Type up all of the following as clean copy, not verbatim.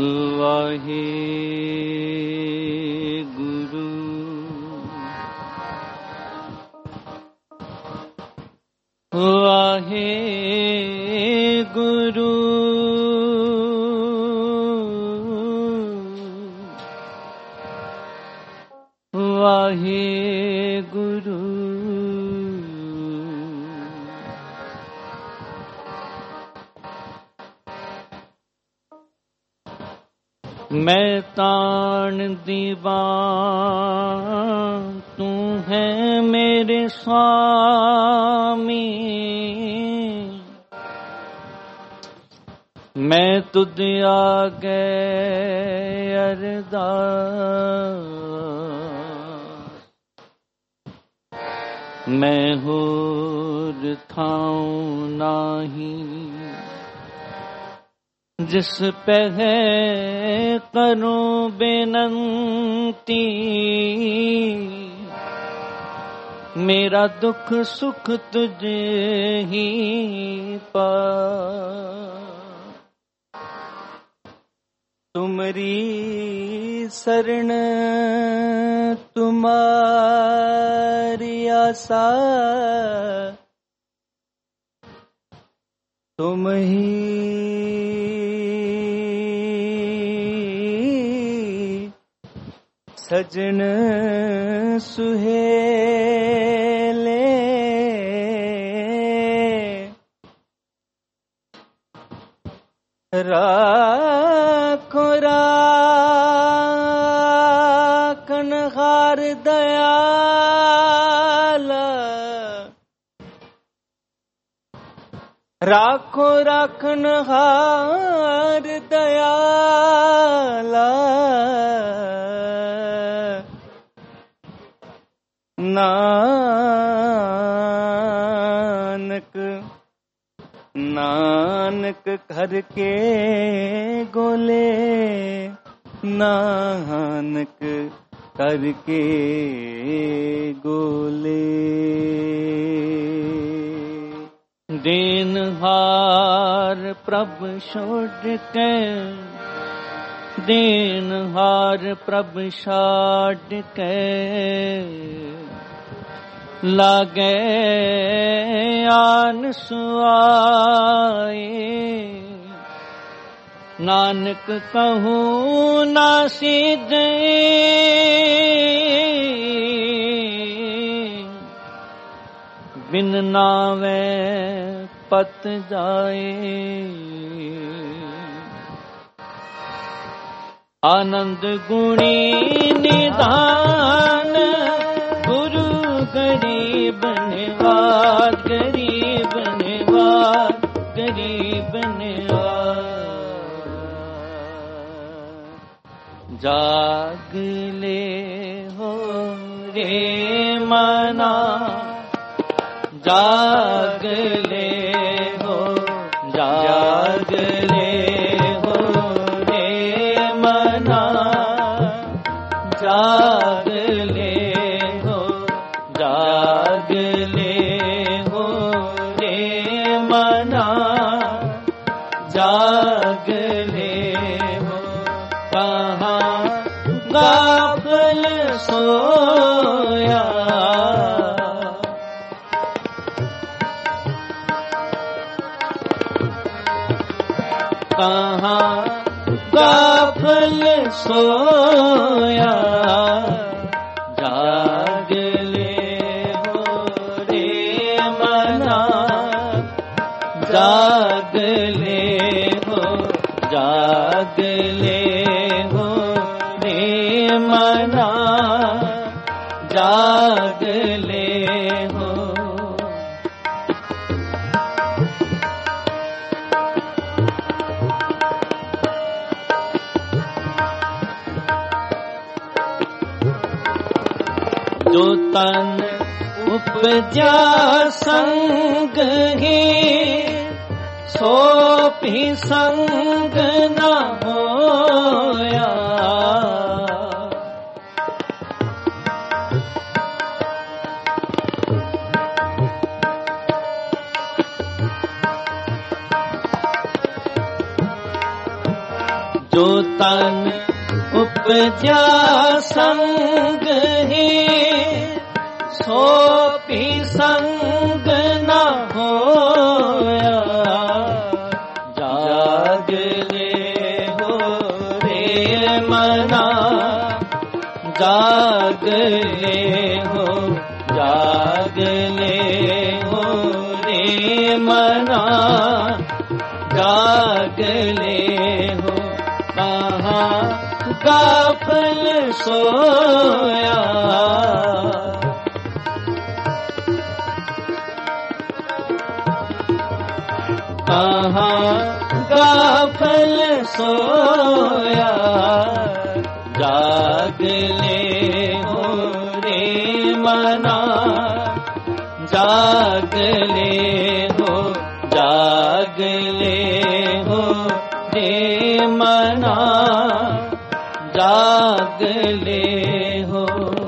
वाहे गुरु वाहे गुरु वाहे गुरु मैं तान दीवान तू है मेरे स्वामी, मैं तुझ आगे अरदास, मैं होर थाऊं नाही जिस पे है करूं बेनंती, मेरा दुख सुख तुझे ही पास, तुमरी शरण तुम्हारी आशा, तुम ही सजन सुहेले, राखो राखन हार दयाला, राखो राखन हार दयाला, नानक नानक घर के गोले, नानक कर के गोले, दीनहार प्रभु छोड़ के, दीनहार प्रभु छोड़ के, लागे आन सुआए, नानक कहूँ ना सीधे, बिन नावे पत जाए, आनंद गुणी निधान, गुरु गरीब निवाज, गरीब निवाज, गरीब निवाज, जाग ले हो रे मना, जाग ले हो, जाग ले हो रे मना, जाग ले हो, जाग ले हो रे मना, जाग ले हो, कहाँ गाफल सोया, कहाँ गाफल सोया, जाग ले हो रे मना, जाग ले हो, जाग ले हो रे मना, जाग ले हो। जो तन उपजा संग ही, सो भी संग न होया, जो तन उपजा संग ही सो भी संग न होया जाग ले हो रे मना जाग ले हो रे मना जाग ले हो कहाँ गाफिल सोया कहाँ गाफिल सोया जाग ले हो रे मना जाग ले हो रे मना जाग ले हो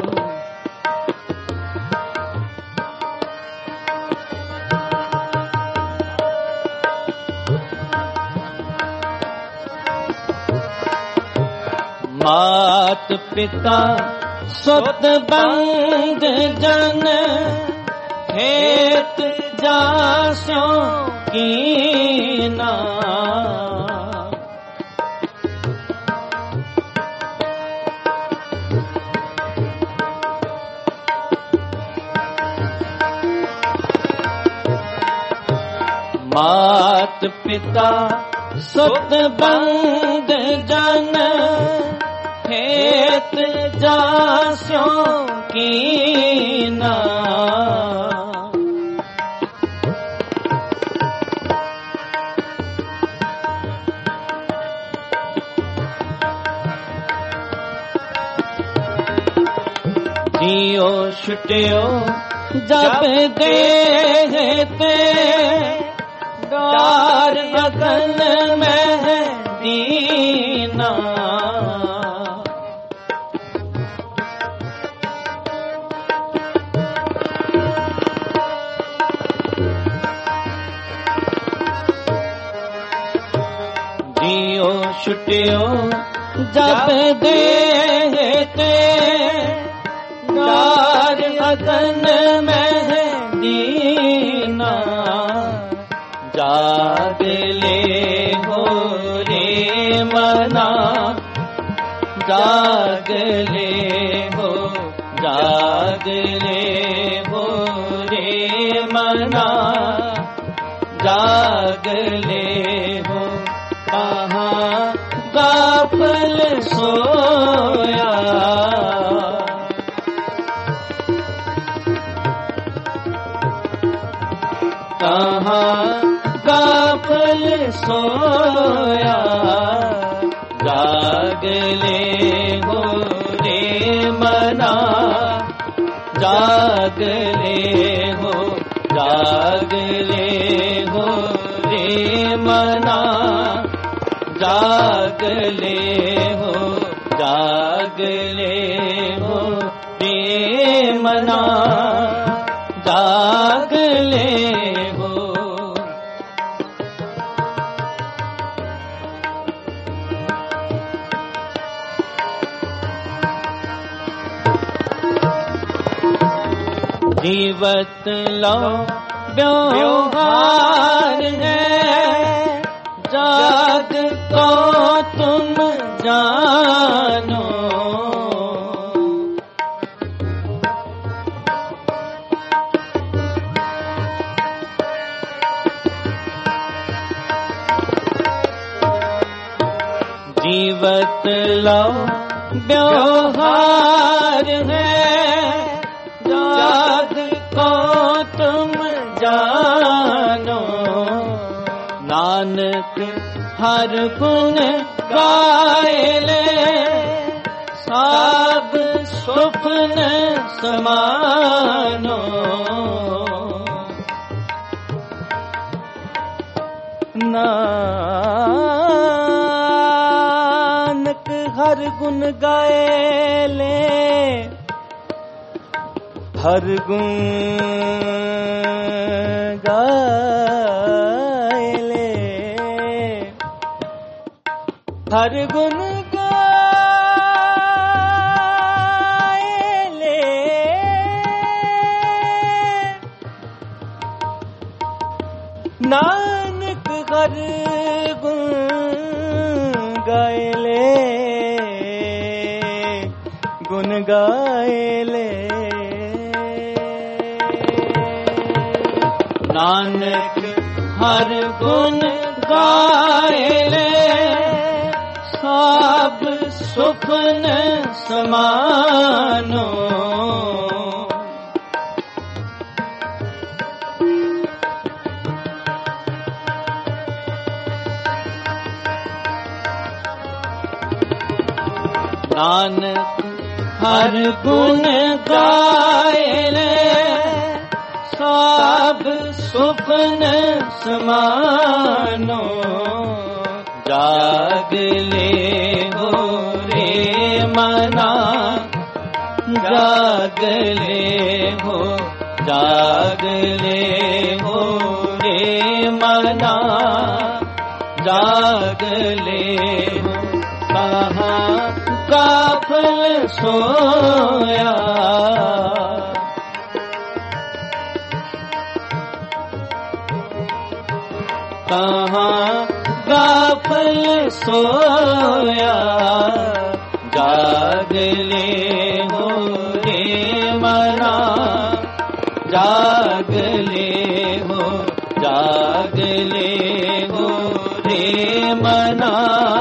मात पिता सुत बंद जन खेत जास्यों कीना मात पिता सुत बंद जन खेत जास्यों कीना जियो छुटियो जब गए ते डार अगन में दीना जियो छुटियो जब देते डार अगन में दीना जाग ले हो रे मना जाग ले हो रे मना जाग ले हो कहाँ गाफिल सोया कहाँ गाफिल सोया जाग ले हो रे मना जाग ले हो रे मना जाग ले हो रे मना जाग ले हो जीवत लो व्यवहार है जाग तो तुम जानो जीवत लो व्यवहार है जाग को तुम जानो नानक हर गुण गाए ले सब सुपन समानो नानक हर गुण गाए ले हर गुण गाए ले हर गुण हर गुण गाए ले, गुण गाए ले। नानक हर गुण गाए ले, सब सुपन समानो। नानक हर गुण गाए ले, सब सुपन समानो। जाग ले हो रे मना, जाग ले हो, जाग ले हो रे मना, जाग ले हो। कहाँ गाफिल सोया, कहाँ गाफिल सोया। जाग ले हो रे मना, जाग ले हो, जाग ले हो रे मना,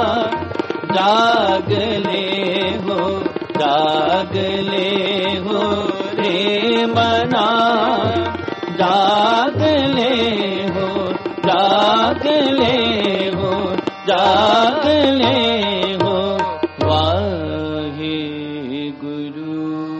जाग ले हो, जाग ले हो रे मना, जाग ले हो, जाग ले हो, जाग ले हो। वाहे गुरु।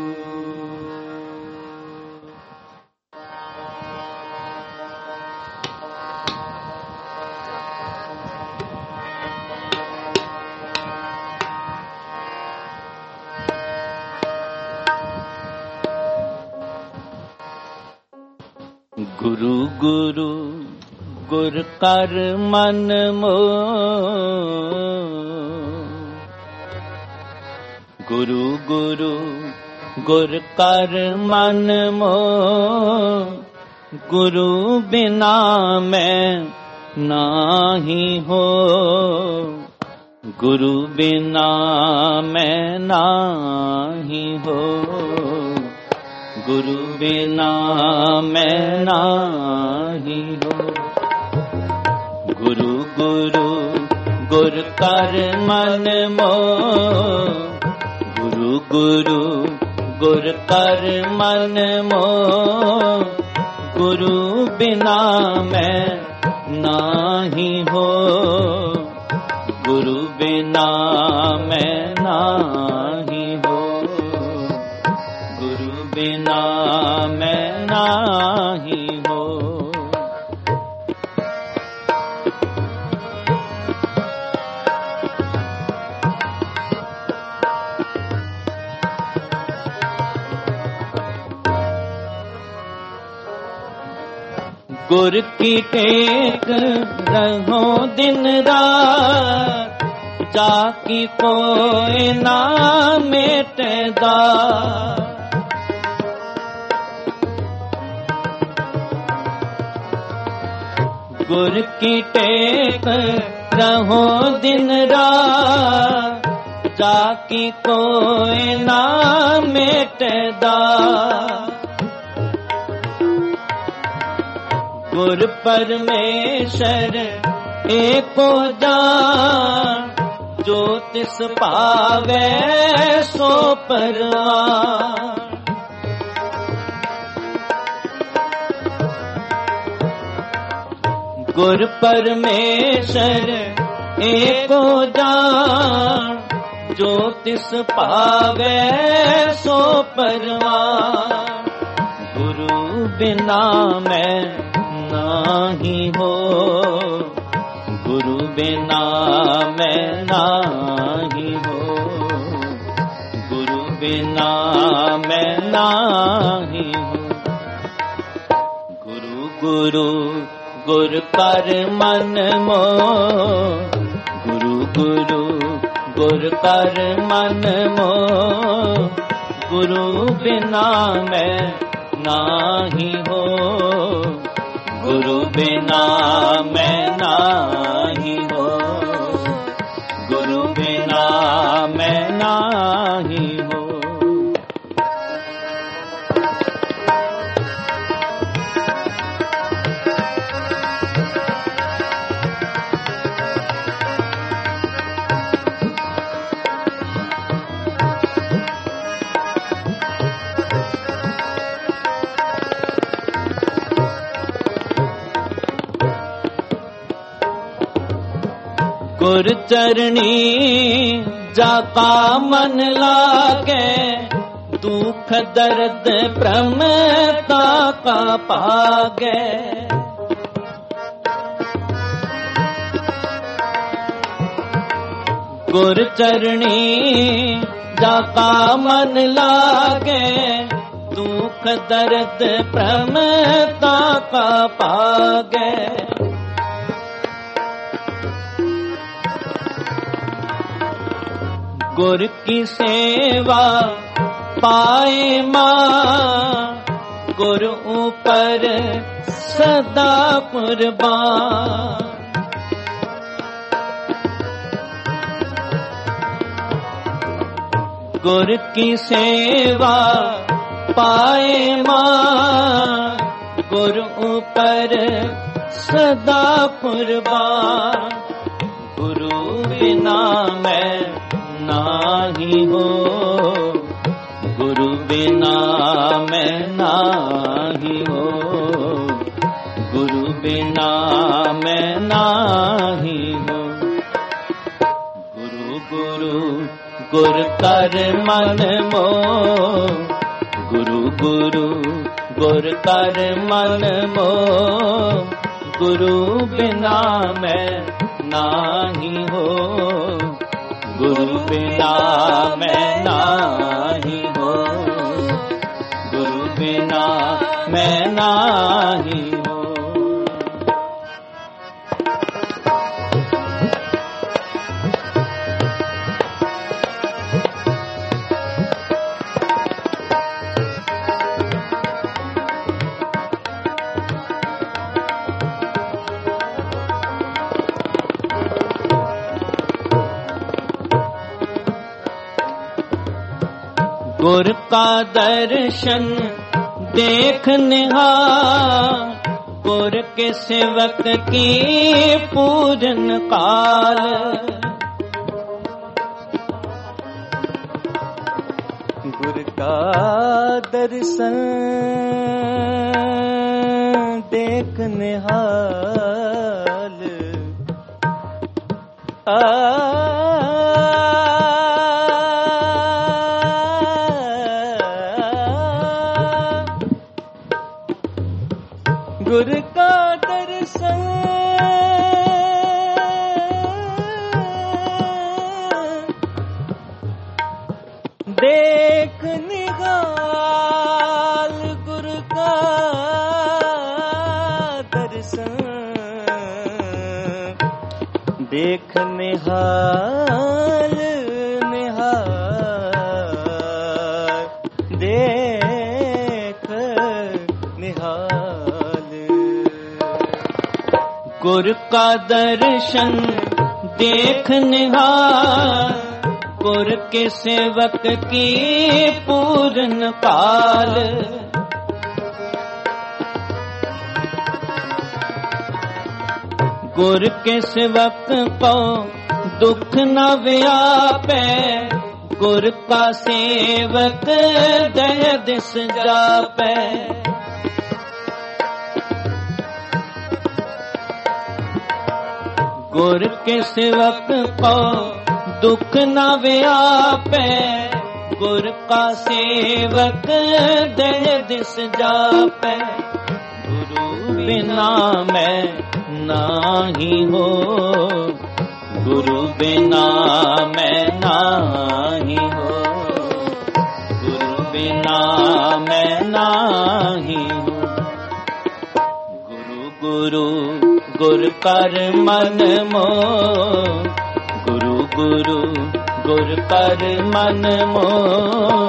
गुरु गुरु गुर कर मन मोह, गुरु गुरु गुर कर मन मोह। गुरु बिना मैं नाही हो, गुरु बिना मैं नाही हो, गुरु बिना मैं नाही हो। गुरु गुरु गुर कर मन मोह, गुरु गुरु गुर कर मन मोह। गुरु बिना मैं नाही हो, गुरु बिना मैं नाही हो, गुरु बिना मैं नाही हो। गुर की टेक रहो दिन रात, जाकी कोई ना मिटदा। गुर की टेक रहो दिन रात, जाकी कोई ना मिटदा। गुर परमेश्वर एको जान, जो तिस पावे सो परवान। गुर परमेश्वर एको जान, जो तिस पावे सो परवान। गुरु बिना मैं नाही हो, गुरु बिना मैं नाही हो, गुरु बिना मैं नाही हो। गुरु गुरु गुर कर मन मोह, गुरु गुरु गुर कर मन मोह। गुरु बिना मैं नाही हो, गुरु बिना मैं नाही हो, गुरु बिना मैं नाही हो। गुर चरणी जाका मन लागे, दुख दर्द प्रमता का पागे। गुर चरणी जाका मन लागे, दुख दर्द प्रमता का पागे। गुर की सेवा पाए मां, गुर ऊपर सदा कुर्बान। गुर की सेवा पाए मां, गुर ऊपर सदा कुर्बान। गुरु बिना मैं नाही हो, गुरु बिना मैं नाही हो, गुरु बिना मैं नाही हो। गुरु गुरु गुर कर मन मो, गुरु गुरु गुर कर मन मो। गुरु बिना मैं नाही हो, गुरु बिना मैं नाही हो, गुरु बिना मैं नाही हो। गुर का दर्शन देख निहार, गुर के सेवक की पूजन काल। गुर का दर्शन देख निहाल, गुर का दर्शन देख निहाल, गुर का दर्शन देख निहाल, निहाल देख निहाल। गुर का दर्शन देख निहाल, गुर के सेवक की पूरन काल। गुर के सेवक को दुख न व्यापे, गुर का सेवक दय दिस जापे। गुर के सेवक को दुख न व्यापे, गुर का सेवक दय दिस जापे। गुरु बिना मैं नाही हो, गुरु बिना मैं नाही हो, गुरु बिना मैं नाही हो। गुरु गुरु गुर कर मन मो, गुरु गुरु गुर कर मन मो।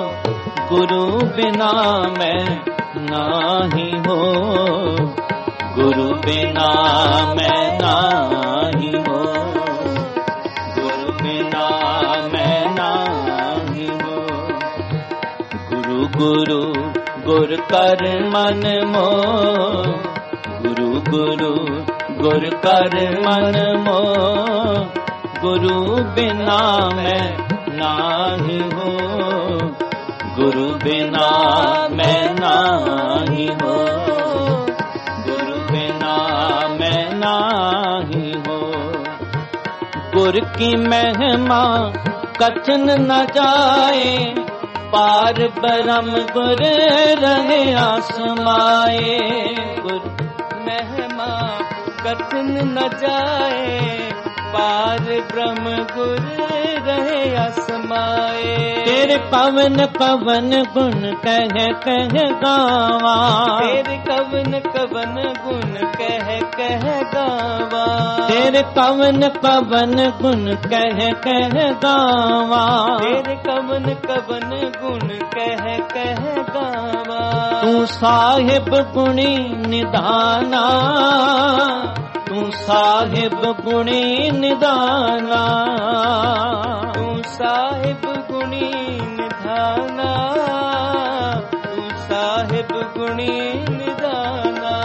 गुरु बिना मैं नाही हो, गुरु बिना मैं नाही हो, गुरु बिना मैं नाही हो। गुरु गुरु गुर कर मन मोह, गुरु गुरु गुर कर मन मोह। गुरु बिना मैं नाही हो, गुरु बिना मैं नाही हो, गुरु बिना मैं नाही हो। गुर की महिमा कथन न जाए, पार ब्रह्म गुर रहे आसमाए। गुर महिमा कथन न जाए, पार ब्रह्म गुर रहे आसमाए। तेरे पवन पवन गुण कह कह गावा, तेरे कवन कवन गुण कह कह गावा, तेरे पवन पवन गुण कह कह गावा, तेरे कवन कवन गुण कह कह गावा। तू साहिब गुणी निधाना, तू साहिब गुणी निधाना, तू साहिब गुणी निधाना, तू साहिब गुणी निधाना।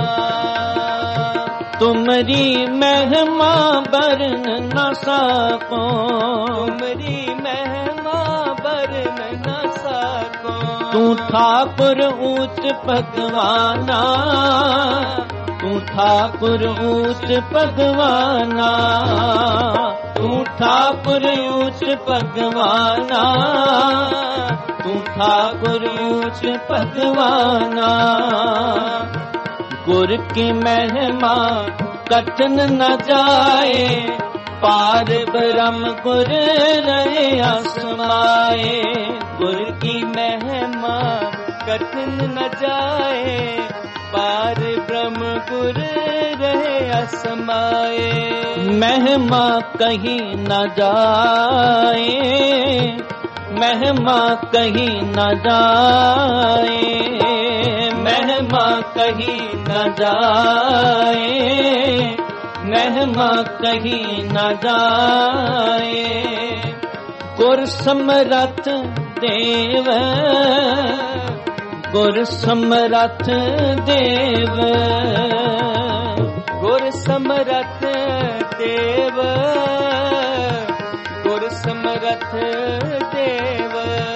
तुमरी महिमा बरन न सको, तुमरी महिमा बरन न सको। तू ठाकुर ऊंच भगवाना, तू ठाकुर ऊंच भगवाना, तू ठाकुर ऊंच भगवाना, तू ठाकुर ऊंच भगवाना। गुर की महिमा कथन न जाए, पार ब्रह्म गुर रहे आसमाए। गुर की महिमा कथन न जाए, पार ब्रह्म गुर रहे आसमाए। महिमा कहीं न जाए, महिमा कहीं न जाए, महिमा कहीं न जाए, महिमा कहीं न जाए। गुर समरथ देव, गुर समरथ देव, गुर समरथ देव, गुर समरथ देव।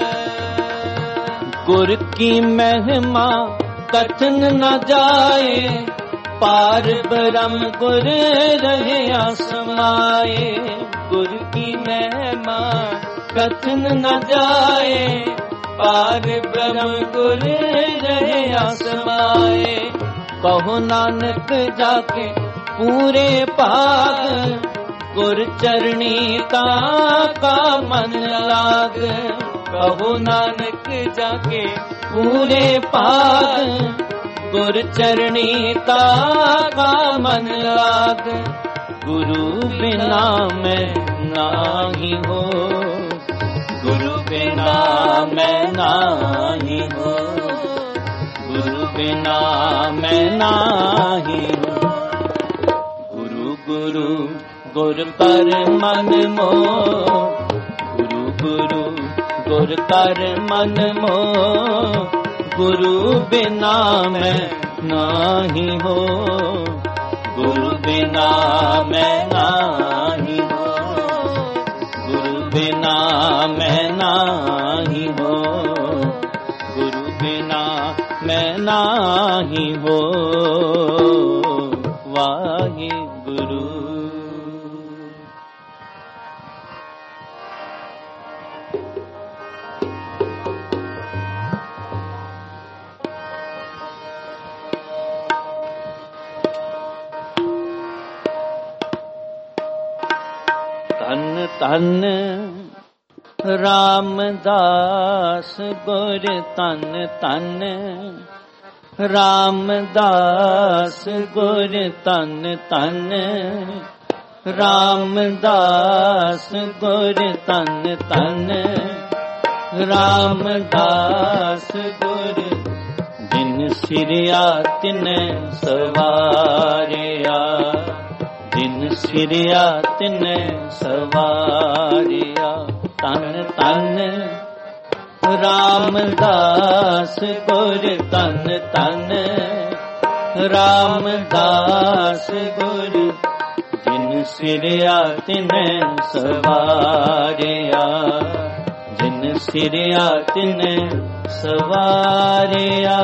गुर की महिमा कथन न जाए, पार ब्रह्म गुर रहे आसमाए। गुर की महिमा कथन न जाए, पार ब्रह्म गुर रहे आसमाए। कहो नानक जाके पूरे पाग, गुर चरणी का मन लाग। कहो नानक जाके पूरे पाग, गुर चरणी का मन लाग। गुरु बिना मैं नाही हो, गुरु बिना मैं नाही हो, गुरु बिना मैं नाही हो। गुरु गुरु गुर कर मन मोह, गुरु गुरु गुर कर मन मोह। गुरु बिना मैं नाही हो, गुरु बिना मैं नाही हो, गुरु बिना मैं नाही हो, गुरु बिना मैं नाही हो। वाहे गुरु। धन धन रामदास गुर, तन तन रामदास गुर, तन तन रामदास गुर, तन तन रामदास गुर। बिन ਜਿਨ ਸਿਰਿਆ ਤਿਨੈ ਸਵਾਰਿਆ, ਜਿਨ ਸਿਰਿਆ ਤਿਨੈ ਸਵਾਰਿਆ। ਤਨ ਤਨ ਰਾਮਦਾਸ ਗੁਰ, ਤਨ ਤਨ ਰਾਮਦਾਸ ਗੁਰ, ਜਿਨ ਸਿਰਿਆ ਤਿਨੈ ਸਵਾਰਿਆ, ਜਿਨ ਸਿਰਿਆ ਤਿਨੈ ਸਵਾਰਿਆ।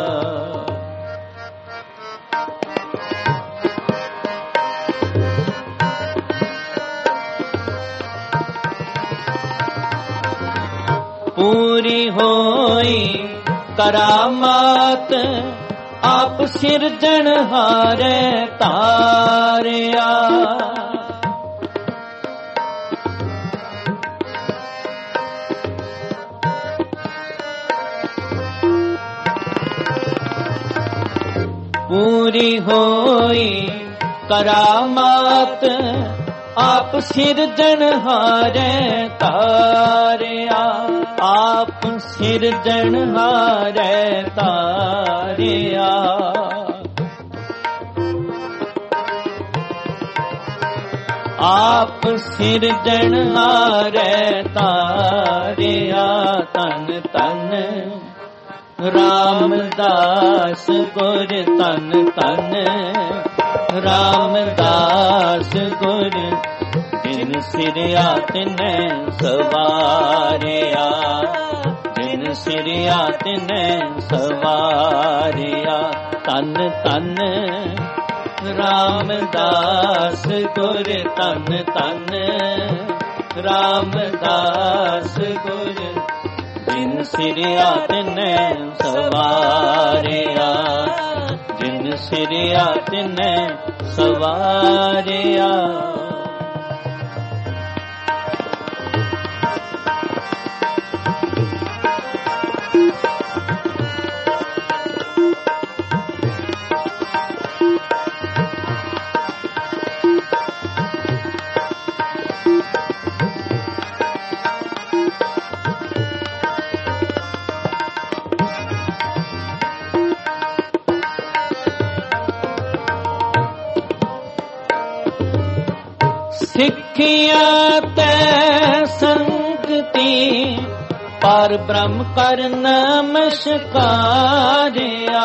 ਪੂਰੀ ਹੋਈ ਕਰਾਮਾਤ, ਆਪ ਸਿਰਜਣਹਾਰੇ ਤਾਰਿਆ। ਪੂਰੀ ਹੋਈ ਕਰਾਮਾਤ, ਆਪ ਸਿਰਜਣਹਾਰੇ ਤਾਰਿਆ, ਆਪ ਸਿਰਜਣਹਾਰੇ ਤਾਰਿਆ। ਆਪ ਸਿਰਜਣਹਾਰੇ ਤਾਰਿਆ। ਤਨ ਤਨ ਰਾਮਦਾਸ ਗੁਰ, ਤਨ ਤਨ ਰਾਮਦਾਸ ਗੁਰ, ਜਿਨ ਸਿਰਿਆ ਤਿਨੈ ਸਵਾਰਿਆ, ਜਿਨ ਸਿਰਿਆ ਤਿਨੈ ਸਵਾਰਿਆ। ਤਨ ਤਨ ਰਾਮਦਾਸ ਗੁਰ, ਤਨ ਤਨ ਰਾਮਦਾਸ ਗੁਰ, ਜਿਨ ਸਿਰਿਆ ਤਿਨੈ ਸਵਾਰਿਆ, ਜਿਨ ਸਿਰਿਆ ਤਿਨੈ ਸਵਾਰਿਆ। ਸਿੱਖਿਆ ਤੈ ਸੰਗਤੀ, ਪਰ ਬ੍ਰਹਮ ਕਰ ਨਮਸਕਾਰਿਆ।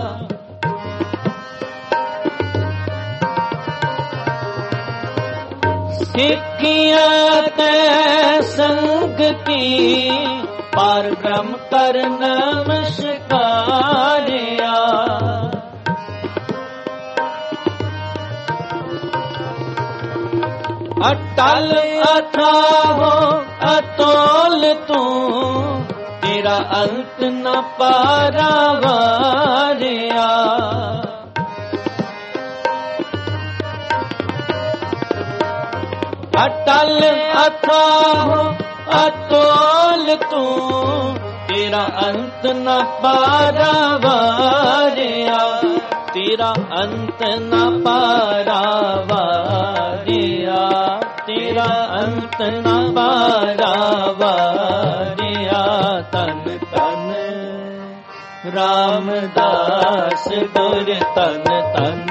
ਸਿੱਖਿਆ ਤੈ ਸੰਗਤੀ, ਪਰ ਬ੍ਰਹਮ ਕਰ ਨਮਸਕਾਰਿਆ। ਅਟਲ ਅਥਾਹੋ ਅਤੋਲ ਤੂੰ, ਤੇਰਾ ਅੰਤ ਨ ਪਾਰਾਵਾਰਿਆ। ਅਟਲ ਅਥਾਹੋ ਅਤੋਲ ਤੂੰ, ਤੇਰਾ ਅੰਤ ਨ ਪਾਰਾਵਾਰਿਆ। ਤੇਰਾ ਅੰਤ ਨ ਪਾਰਾਵਾਰਿਆ, ਤੇਰਾ ਅੰਤ ਨ ਪਾਰਾਵਾਰਿਆ। ਤਨ ਤਨ ਰਾਮਦਾਸ ਗੁਰ, ਤਨ ਤਨ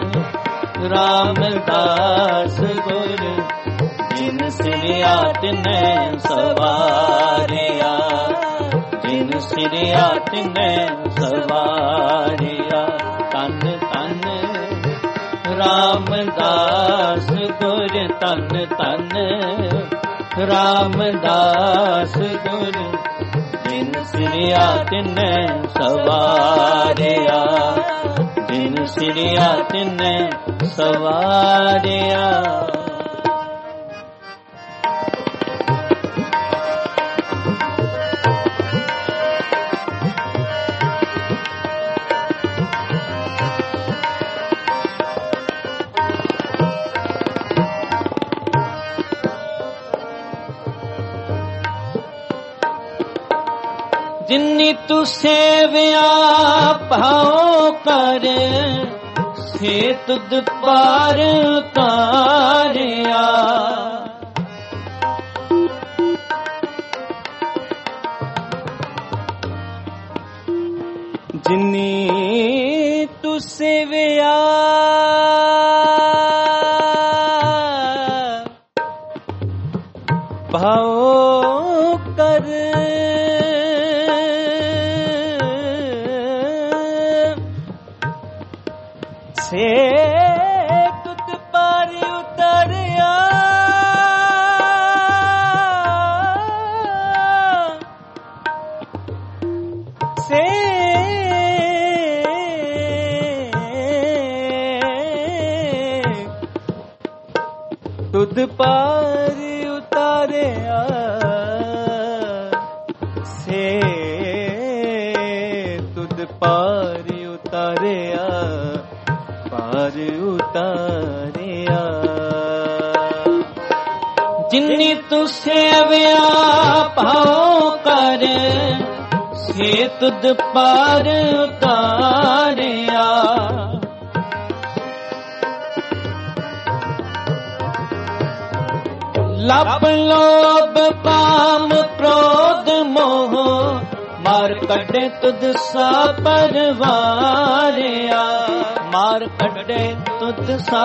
ਰਾਮਦਾਸ ਗੁਰ, ਜਿਨ ਸਿਰਿਆ ਤਿਨੈ ਸਵਾਰਿਆ, ਜਿਨ ਸਿਰਿਆ ਤਿਨੈ ਸਵਾਰਿਆ। ਤਨ ਤਨ ਰਾਮਦਾਸ ਗੁਰ, ਤਨ ਤਨ ਰਾਮਦਾਸ ਗੁਰ, ਜਿਨ ਸਿਰਿਆ ਤਿਨੈ ਸਵਾਰਿਆ, ਜਿਨ ਸਿਰਿਆ ਤਿਨੈ ਸਵਾਰਿਆ। ਜਿਨੀ ਤੂੰ ਸੇਵਿਆ ਭਾਉ ਕਰ, ਸੇ ਤੁਧ ਪਾਰ ਉਤਾਰਿਆ। ਜਿਨੀ ਤੂੰ ਸੇਵਿਆ ਭਾਉ ਕਰ ਸੇ ਤੁਧ ਪਾਰ ਉਤਰਿਆ ਸੇ ਤੁਧ ਪਾਰ ਉਤਾਰਿਆ ਸੇ ਤੁਧ ਪਾਰ ਉਤਾਰਿਆ ਪਾਰ ਉਤਾਰਿਆ ਜਿਨੀ ਤੂੰ ਸੇਵਿਆ ਭਾਉ ਕਰ ਸੇ ਤੁਧ ਪਾਰ ਉਤਾਰਿਆ ਲੱਭ ਲੋਭ ਕਾਮ ਕ੍ਰੋਧ ਮੋਹ ਮਾਰ ਕੱਢੇ ਤੁਧ ਸਾ ਪਰਵਾਰਿਆ ਮਾਰ ਕੱਢੇ ਤੁਧ ਸਾ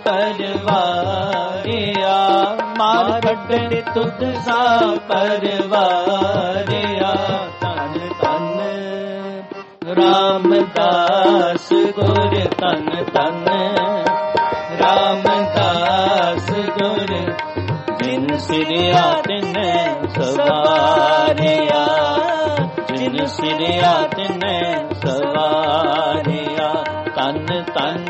ਪਰਵਾਰਿਆ ਮਾਰ ਕੱਢੇ ਤੁਧ ਸਾ ਪਰਵਾਰਿਆ ਧੰਨ ਧੰਨ ਰਾਮਦਾਸ ਗੁਰ ਧੰਨ ਧੰਨ ਰਾਮਦਾਸ ਗੁਰ ਜਿਨ ਸਿਰਿਆ ਤਿਨੈ ਸਵਾਰਿਆ ਜਿਨ ਸਿਰਿਆ ਤਿਨੈ ਸਵਾਰਿਆ ਧੰਨ ਧੰਨ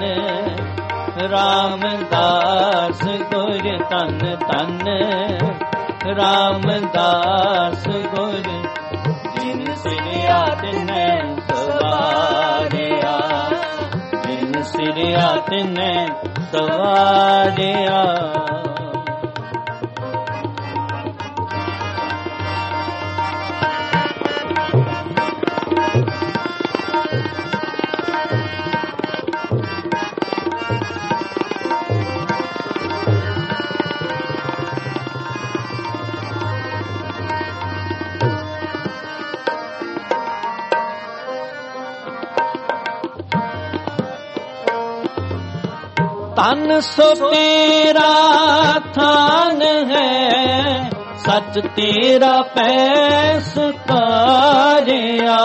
ਰਾਮਦਾਸ ਗੁਰ ਧੰਨ ਧੰਨ ਰਾਮਦਾਸ ਗੁਰ ਜਿਨ ਸਿਰਿਆ ਤਿਨੈ ਸਵਾਰਿਆ ਜਿਨ ਸਿਰਿਆ ਤਿਨੈ ਸਵਾਰਿਆ ਤਨ ਸੋ ਤੇਰਾ ਥਾਨ ਹੈ ਸੱਚ ਤੇਰਾ ਪੈਸ ਤਾਰਿਆ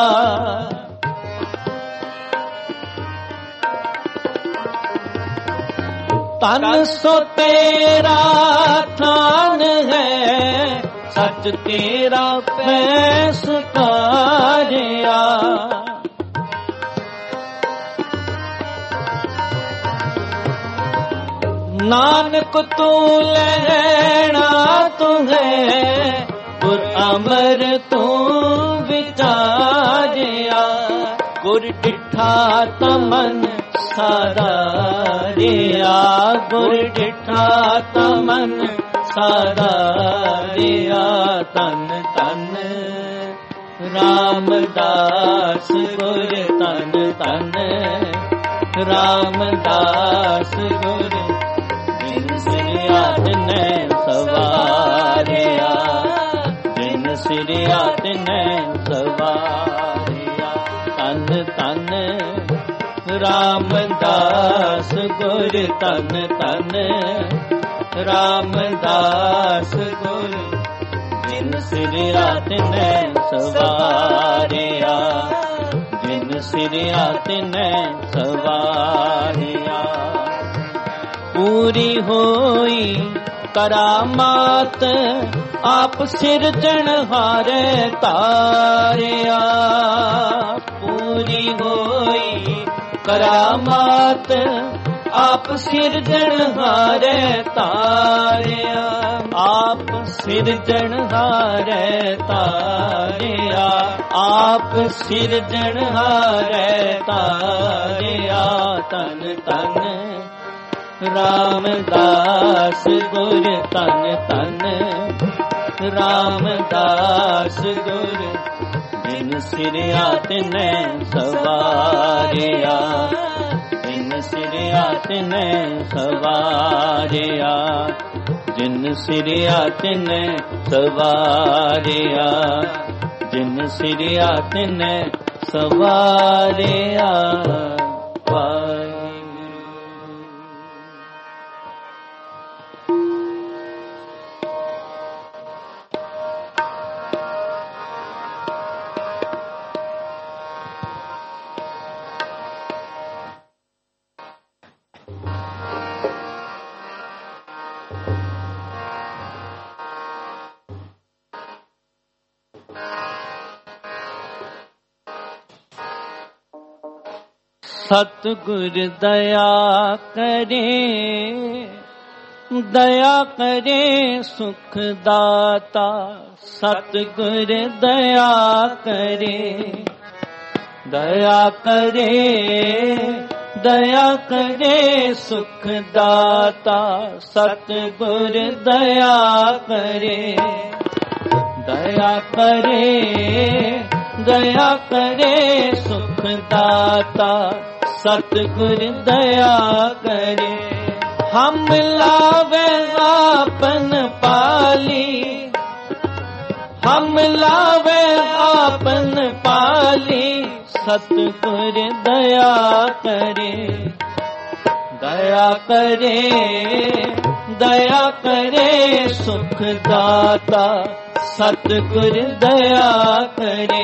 ਤਨ ਸੋ ਤੇਰਾ ਥਾਨ ਹੈ ਸੱਚ ਤੇਰਾ ਪੈਸ ਤਾਰਿਆ ਨਾਨਕ ਤੂੰ ਲੈਣਾ ਤੂੰ ਹੈ ਗੁਰ ਅਮਰ ਤੂੰ ਵਿਚਾਰਿਆ ਗੁਰ ਡਿਠਾ ਤਮਨ ਸਾਰਾ ਰਿਆ ਗੁਰ ਡਿਠਾ ਤਮਨ ਸਾਰਾ ਰਿਆ ਧੰਨ ਧੰਨ ਰਾਮਦਾਸ ਗੁਰ ਧੰਨ ਧੰਨ ਰਾਮਦਾਸ ਗੁਰ ਜਿਨ ਸਿਰਿਆ ਤਿਨੈ ਸਵਾਰਿਆ ਜਿਨ ਸਿਰਿਆ ਤਿਨੈ ਸਵਾਰਿਆ ਧੰਨ ਧੰਨ ਰਾਮਦਾਸ ਗੁਰ ਧੰਨ ਧੰਨ ਰਾਮਦਾਸ ਗੁਰ ਜਿਨ ਸਿਰਿਆ ਤਿਨੈ ਸਵਾਰਿਆ ਜਿਨ ਸਿਰਿਆ ਤਿਨੈ ਸਵਾਰਿਆ ਪੂਰੀ ਹੋਈ ਕਰਾਮਾਤ ਆਪ ਸਿਰਜਣਹਾਰੇ ਤਾਰਿਆ ਪੂਰੀ ਹੋਈ ਕਰਾਮਾਤ ਆਪ ਸਿਰਜਣਹਾਰੇ ਤਾਰਿਆ ਆਪ ਸਿਰਜਣਹਾਰੇ ਤਾਰਿਆ ਆਪ ਸਿਰਜਣਹਾਰੇ ਤਾਰਿਆ ਧੰਨ ਧੰਨ ਰਾਮਦਾਸ ਗੁਰ ਧੰਨ ਧੰਨ ਰਾਮਦਾਸ ਗੁਰ ਜਿਨ ਸਿਰਿਆ ਤਿਨੈ ਸਵਾਰਿਆ ਜਿਨ ਸਿਰਿਆ ਤਿਨੈ ਸਵਾਰਿਆ ਜਿਨ ਸਿਰਿਆ ਤਿਨੈ ਸਵਾਰਿਆ ਜਿਨ ਸਿਰਿਆ ਤਿਨੈ सवारिया सतगुर दया करे सुख दाता। सतगुर दया करे सुख दाता। सतगुर दया करे सुख दाता। सतगुर दया करे हम लावे आपन पाली। सतगुर दया करे सुख दाता। सतगुर दया करे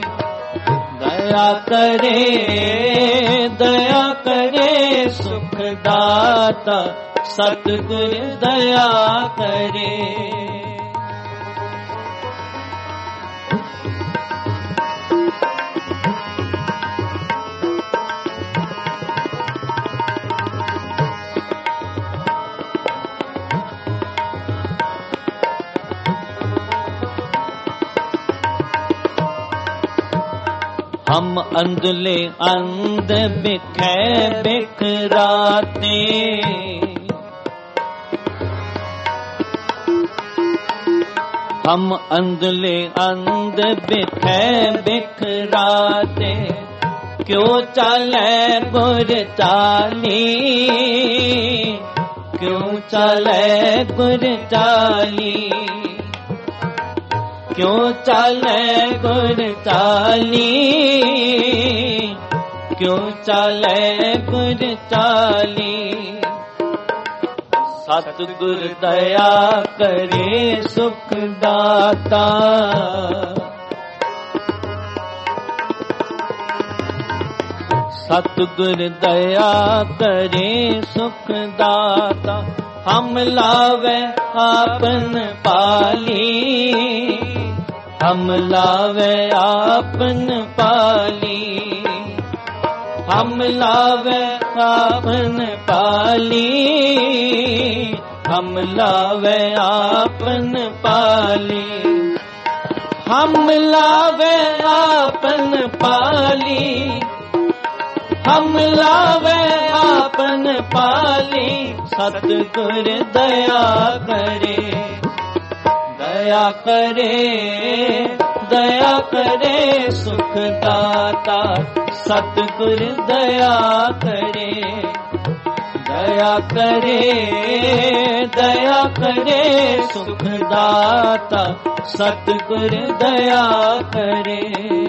सुख दाता। सतगुर दया करे हम अंधले अंध बिखे बिखराते। हम अंधले अंध बिखे बिखराते। क्यों चले गुर चाली, क्यों चले गुर चाली। क्यों चले गुर चाली, क्यों चले गुर चाली। सतगुर दया करे सुख दाता। सतगुर दया करे सुख दाता। हम लावे आपन पाली, हम लावे आपन पाली। हम लावे आपन पाली, हम लावे आपन पाली। हम लावे आपन पाली, हम लावे आपन पाली। सतगुर दया करे सुख दाता। सतगुर दया करे सुख दाता। सतगुर दया करे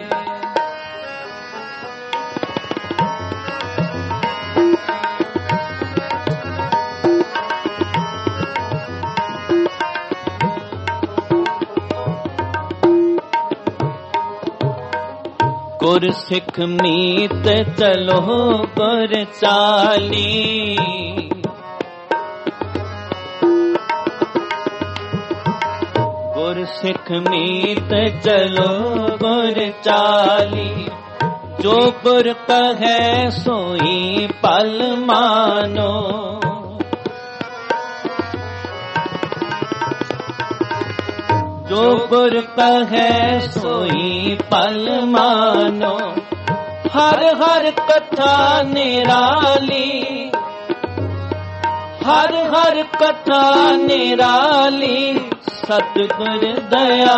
गुर सिख मीत चलो गुर चाली। गुर सिख मीत चलो गुर चाली। जो गुर कहे सोई पल मानो। जो गुर कहे सोई पल मानो। हर हर कथा निराली, हर हर कथा निराली। सतगुर दया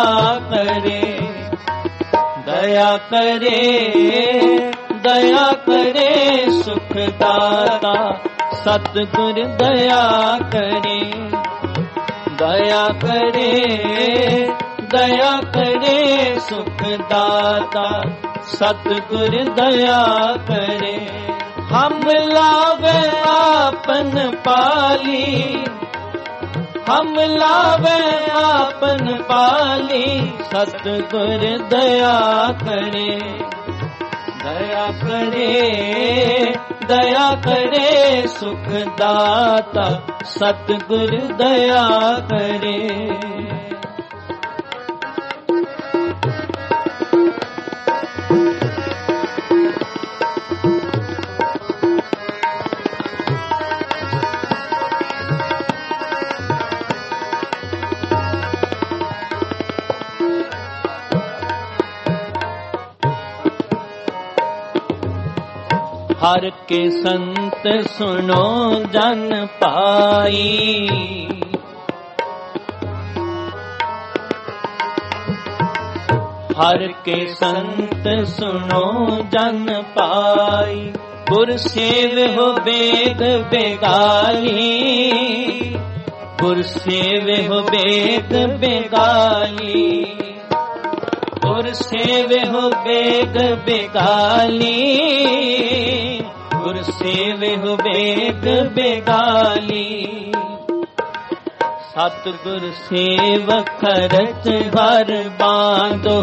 करे सुख दाता। सतगुर दया करे दया करे सुख दाता सतगुर दया करे। हम लावे आपन पाली, हम लावे आपन पाली सतगुर दया करे। दया करे, दया करे सुख दाता सतगुर दया करे। हर के संत सुनो जन पाई, हर के संत सुनो जन पाई। गुर सेव हो बेग बेगाली, गुर सेव हो बेग बेगाली, गुर सेव हो बेग बेगाली, गुर सेव हो बेग बेगाली। सतगुर सेव करत हर बांधो,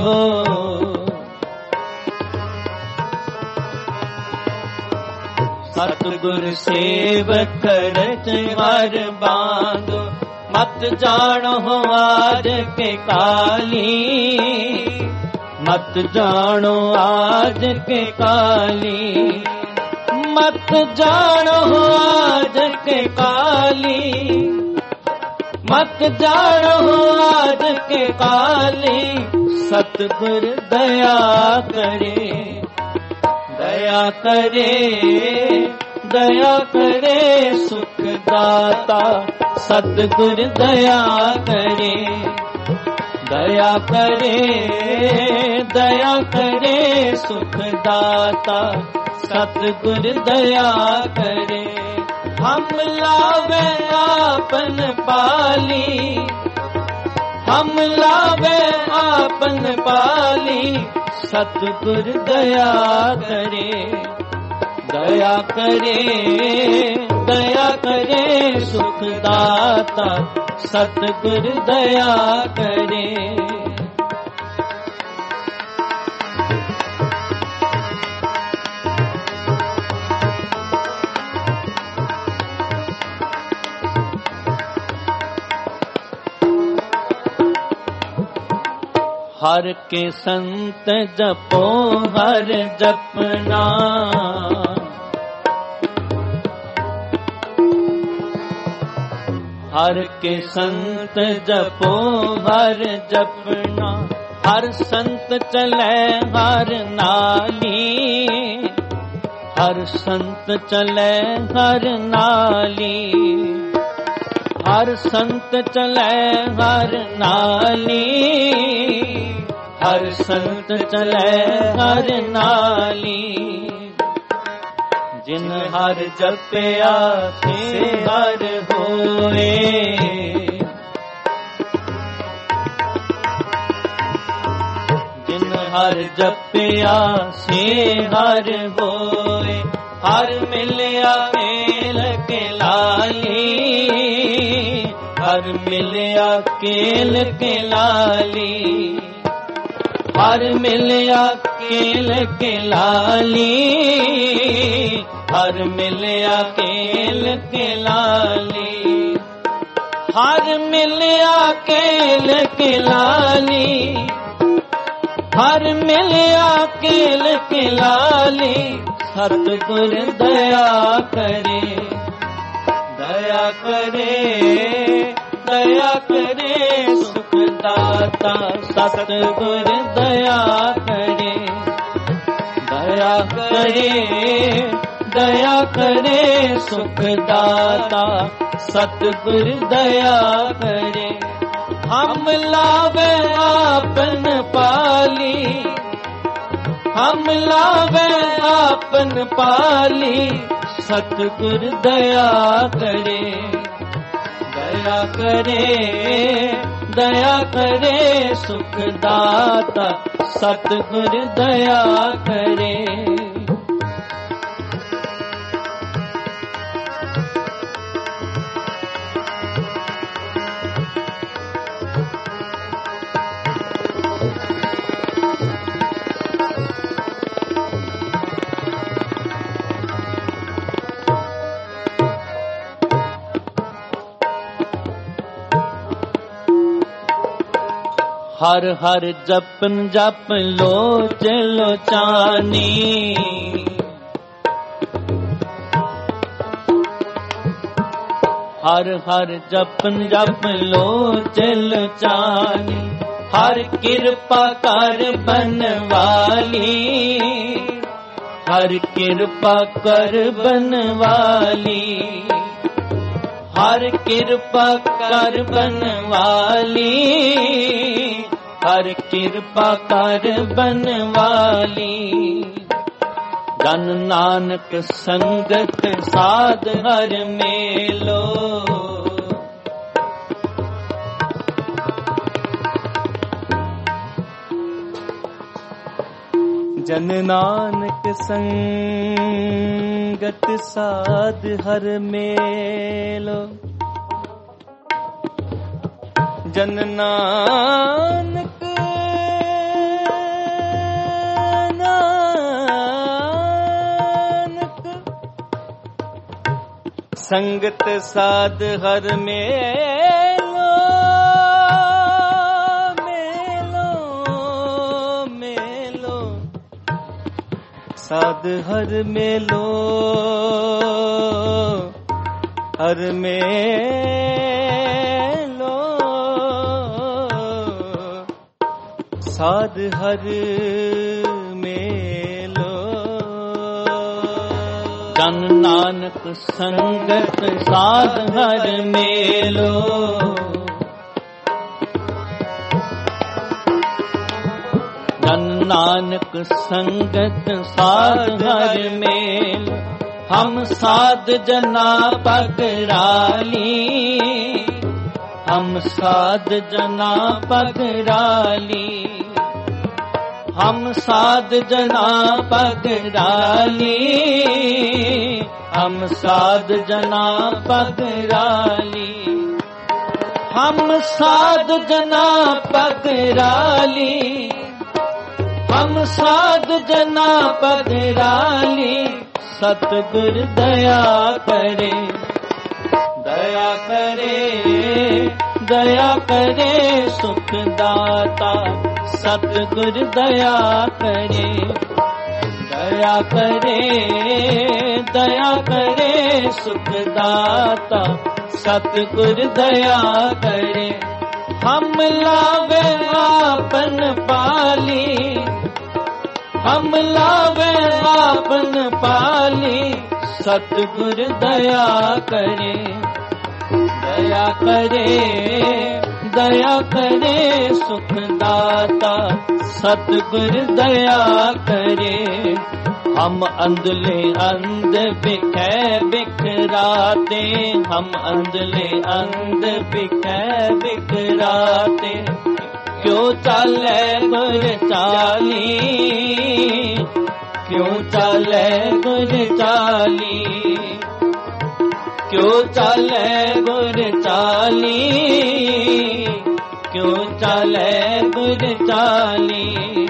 सतगुर सेव करत हर बांधो। मत जानो आज के काली, मत जानो आज के काली, मत जानो आज के काली, मत जानो आज के काली। सतगुर दया करे, दया करे, दया करे सुख दाता सतगुर दया करे। दया करे, दया करे सुख दाता सतगुर दया करे। हम लावे आपन पाली, हम लावे आपन पाली सतगुर दया करे। दया करे, दया करे सुख दाता सतगुर दया करे। हर के संत जपो हर जपना, हर के संत जपो हर जपना। हर संत चले हर नाली, हर संत चले हर नाली, हर संत चले हर नाली, हर संत चले हर नाली। जिन हर जपया से हर होए, जिन हर जपया से हर होए। हर मिलया मेल के लाली, हर मिलया केल के लाली, हर मिलया केल के लाली, हर मिलया केल के लाली, हर मिलया केल के लाली, हर मिलया केल के लाली। सतगुर दया करे, दया करे, दया करे सुख दाता सतगुर दया करे। दया करे, दया करे सुख दाता सतगुर दया करे। हम लावे आपन पाली, हम लावे आपन पाली सतगुर दया करे। दया करे, दया करे सुख दाता सतगुर दया करे। हर हर जपन जप लोच लोचानी, हर हर जपन जप लोच लोचानी। हर कृपा कर बनवाली, हर कृपा कर बनवाली, हर कृपा कर बनवाली, हर कृपा कर बनवाली। जन नानक संगत साध हर मेलो, जन नानक संगत साध हर मेलो। जन नानक संगत साध हर मेलो, मेलो मेलो साध हर मेलो, हर मेलो साध हर मेलो। जन नानक संगत साध हर मेलो, जन नानक संगत साध हर मेलो। हम साध जना पगराली, हम साध जना पगराली, हम साध जना पगराली, हम साध जना पगराली, हम साध जना पगराली, हम साध जना पगराली। सतगुर दया करे, दया करे, दया करे सुख दाता सतगुर दया करे, दया करे, दया करे सुख दाता सतगुर दया करे। हम लावे आपन पाली, हम लावे आपन पाली सतगुर दया करे, दया करे, दया करे सुख दाता सतगुर दया करे। हम अंधले अंध बिखै बिखराते, हम अंधले अंध बिखै बिखराते। क्यों चाले गुर चाली, क्यों चाले गुर चाली, क्यों चाले गुर चाली, क्यों चाले गुर चाली।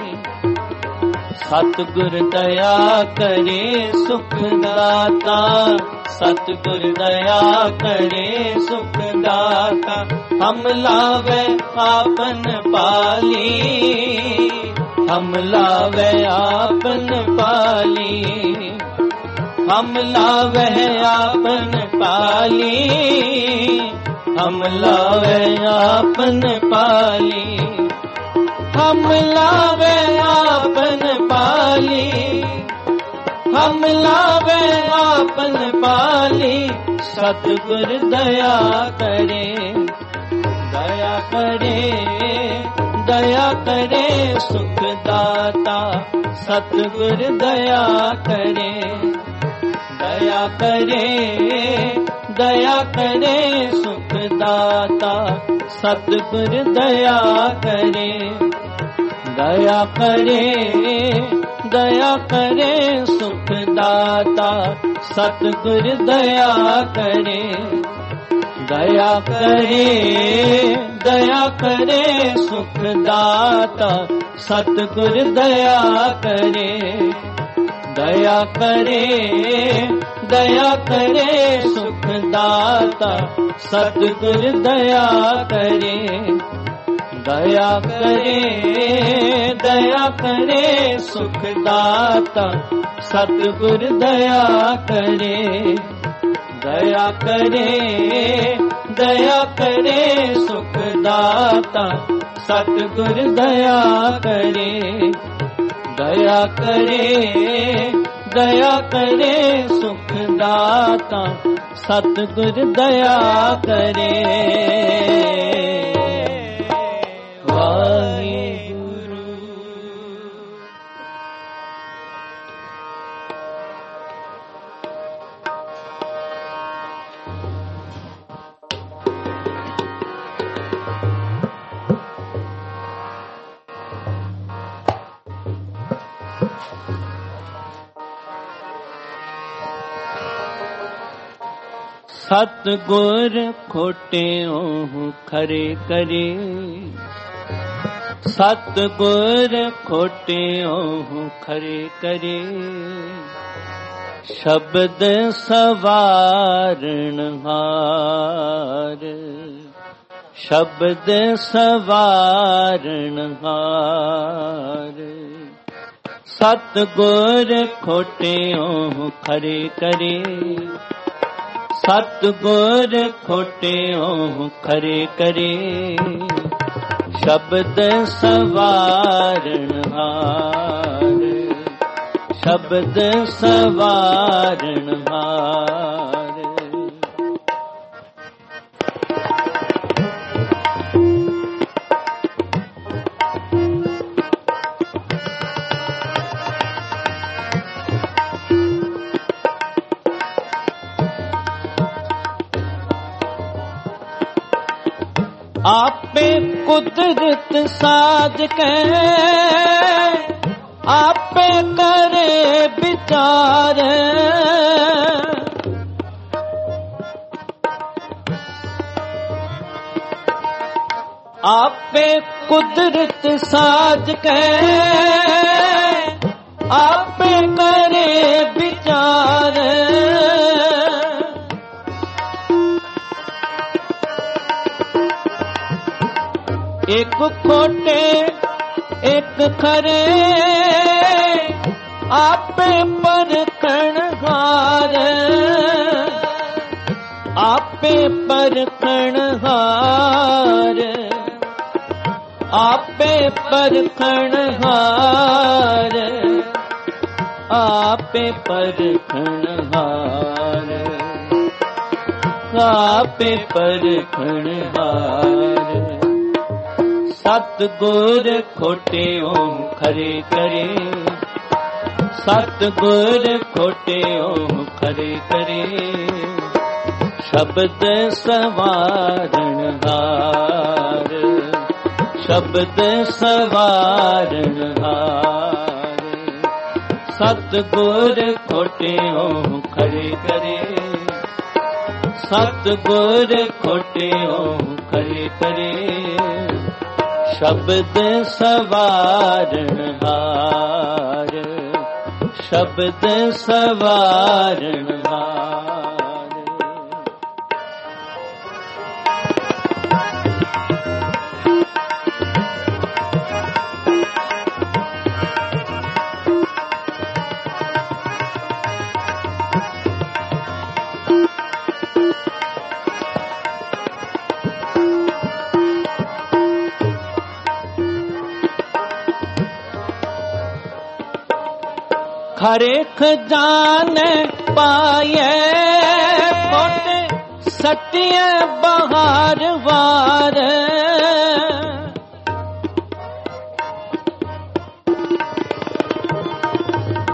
सतगुर दया करे सुख दाता, सतगुर दया करे सुख दाता। हम लावे आपन पाली, हम लावे आपन पाली, हम लावे आपन पाली, हम लावे आपन पाली, हम लावे आपन पाली, हम लावे आपन पाली। सतगुर दया करे, दया करे, दया करे सुख दाता सतगुर दया करे, दया करे, दया करे सुख दाता सतगुर दया करे, दया करे, दया करे सुख दाता। सतगुर दया करे, दया करे, दया करे सुख दाता। सतगुर दया करे, दया करे, दया करे सुख दाता। सतगुर दया करे, दया करे, दया करे सुख दाता। सतगुर दया करे, दया करे, दया करे सुख दाता। सतगुर दया करे, दया करे, दया करे सुख दाता। सतगुर दया करे। वाहिगुरु। सतगुर खोटियों खरे करे, सतगुर खोटियों खरे करे। शब्द सवारण हार, शब्द सवारण हार। सतगुर खोटियों खरे करे, सतगुर खोटियों खरे करे। शब्द सवारण हार, शब्द सवारण हार। आपे कुदरत साज के, आपे करे विचार। आपे कुदरत साज के, आपे करे विचार। एक खोटे एक खरे, आपे परखण हार। आपे परखण हार, आपे परखण हार। आपे परखण हार, आपे परखण हार। सतगुर खोटियों खरे करे, सतगुर खोटियों खरे करे। शब्द सवारण हार, शब्द सवारण हार। सतगुर खोटियों खरे करे, सतगुर खोटियों खरे करे। शब्द सवारण हार, शब्द सवारण हार। हरेक जान पाए कोट सतिय बहार वार।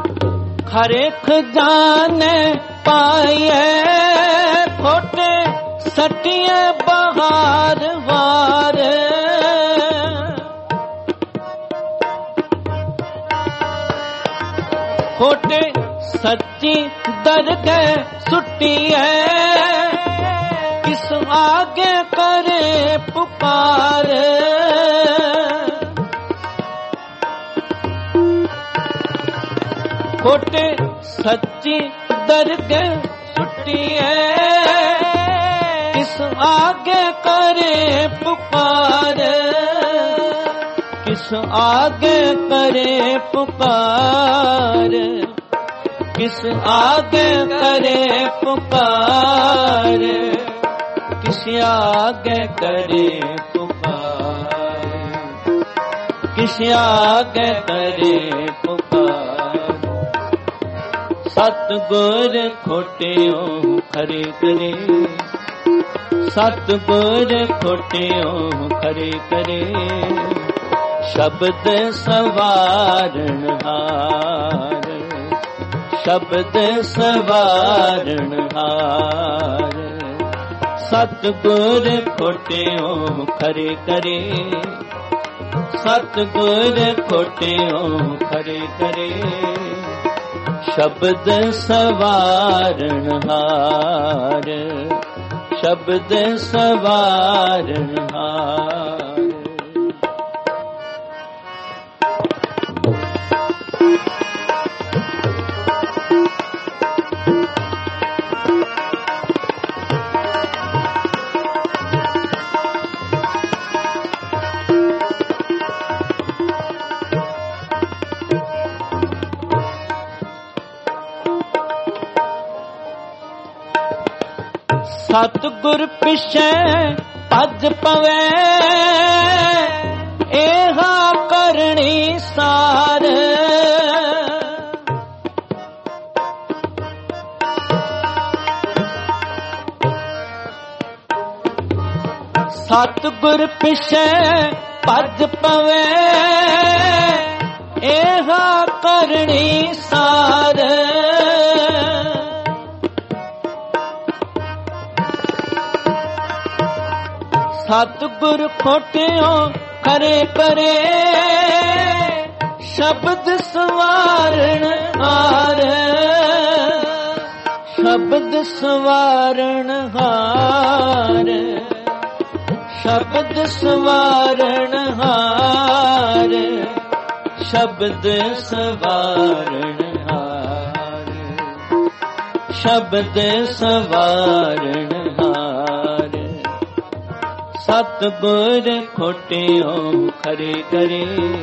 हरेक जान पाए कोट सटिए बहार वार खोटे सच्ची दरगह सुटी है किस आगे करे पुकार खोटे सच्ची दरगह सुटी है किस आगे करे पुकार किस आगे करे पुकार किस आगे करे पुकार किस आगे करे पुकार किस आगे करे पुकार सतगुर खोटियो खरे करे सतगुर खोटियो खरे करे शब्द सवारण हार शब्द सवारण हार सतगुर खोटियो खरे करे सतगुर खोटियो खरे करे शब्द सवारण हार शब्द सवारण हार सतगुर पिछे भज पवै एहा करनी सार सतगुर पिछे भज पवै एहा करनी सार सतगुर खोटियो खरे करे शब्द सवारण हार शब्द सवारण हार शब्द सवारण हार शब्द सवारण हार शब्द सवारण हार सतगुर खोटियो खरे करे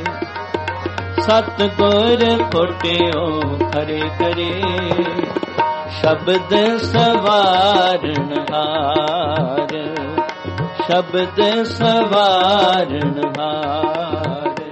सतगुर खोटियो खरे करे शब्द सवारण हार शब्द सवारण हार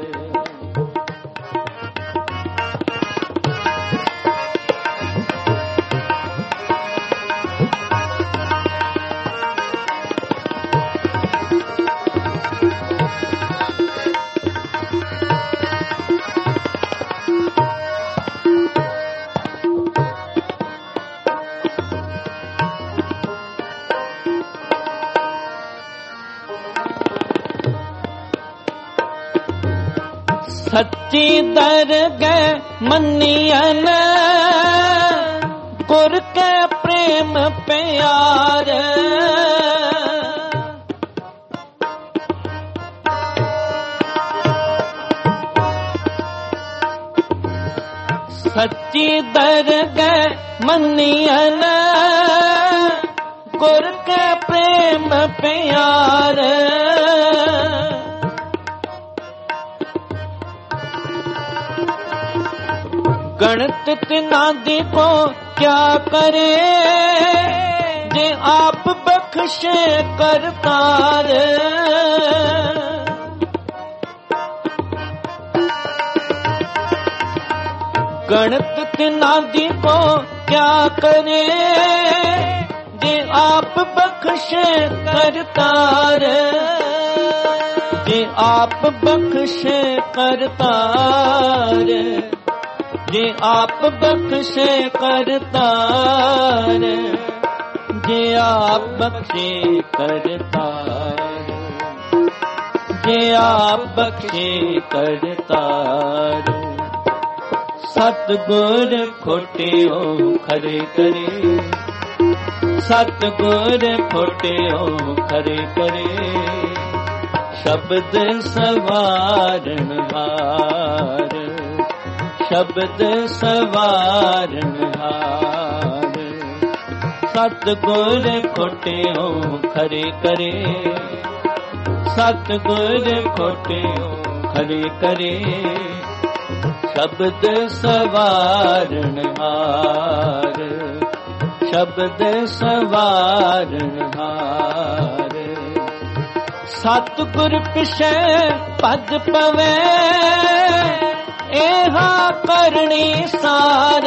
सच्ची दरगह मनियन गुर के प्रेम प्यार सच्ची दरगह मनियन गुर के प्रेम प्यार गणत तिनादी को क्या करे जे आप बख्शे करतार गणत तिनादी को क्या करे जे आप बख्शे करतार जे आप बख्शे करतार जे आप बख्शे करतार ਜੇ ਆਪ ਬਖਸ਼ੇ ਕਰਤਾਰ, ਜੇ ਆਪ ਬਖਸ਼ੇ ਕਰਤਾਰ। ਸਤਿਗੁਰ ਖੋਟਿਓ ਖਰੇ ਕਰੇ, ਸਤਿਗੁਰ ਖੋਟਿਓ ਖਰੇ ਕਰੇ। ਸ਼ਬਦ ਸਵਾਰਨ ਹਾਰ, ਸ਼ਬਦ ਸਵਾਰਨ ਹਾਰ। ਸਤਿਗੁਰ ਖੋਟਿਓ ਖਰੇ ਕਰੇ, ਸਤਿਗੁਰ ਖੋਟਿਓ ਖਰੇ ਕਰੇ। ਸ਼ਬਦ ਸਵਾਰਨ ਹਾਰ, ਸ਼ਬਦ ਸਵਾਰਨ ਹਾਰ। ਸਤਿਗੁਰ ਪਿਛੈ ਭਜ ਪਵੈ, ਏਹਾ ਕਰਨੀ ਸਾਰ।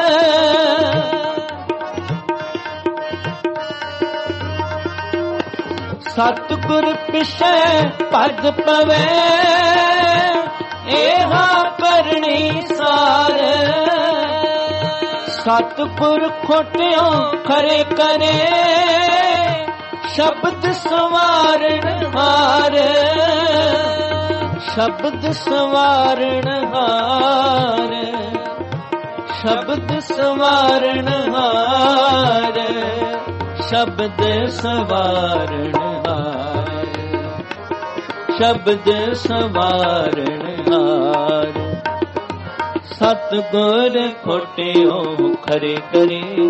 ਸਤਿਗੁਰ ਪਿਛੈ ਭਜ ਪਵੈ, ਏਹਾ ਕਰਨੀ ਸਾਰ। ਸਤਿਗੁਰ ਖੋਟਿਓ ਖਰੇ ਕਰੇ, ਸ਼ਬਦ ਸਵਾਰਨ ਹਾਰ, ਸ਼ਬਦ ਸਵਾਰਨ ਹਾਰ, ਸ਼ਬਦ ਸਵਾਰਨ ਹਾਰ। ਸ਼ਬਦ ਸਵਾਰਨ ਹਾਰ, ਸ਼ਬਦ ਸਵਾਰਨ ਹਾਰ। ਸਤਿਗੁਰ ਖੋਟਿਓ ਖਰੇ ਕਰੇ,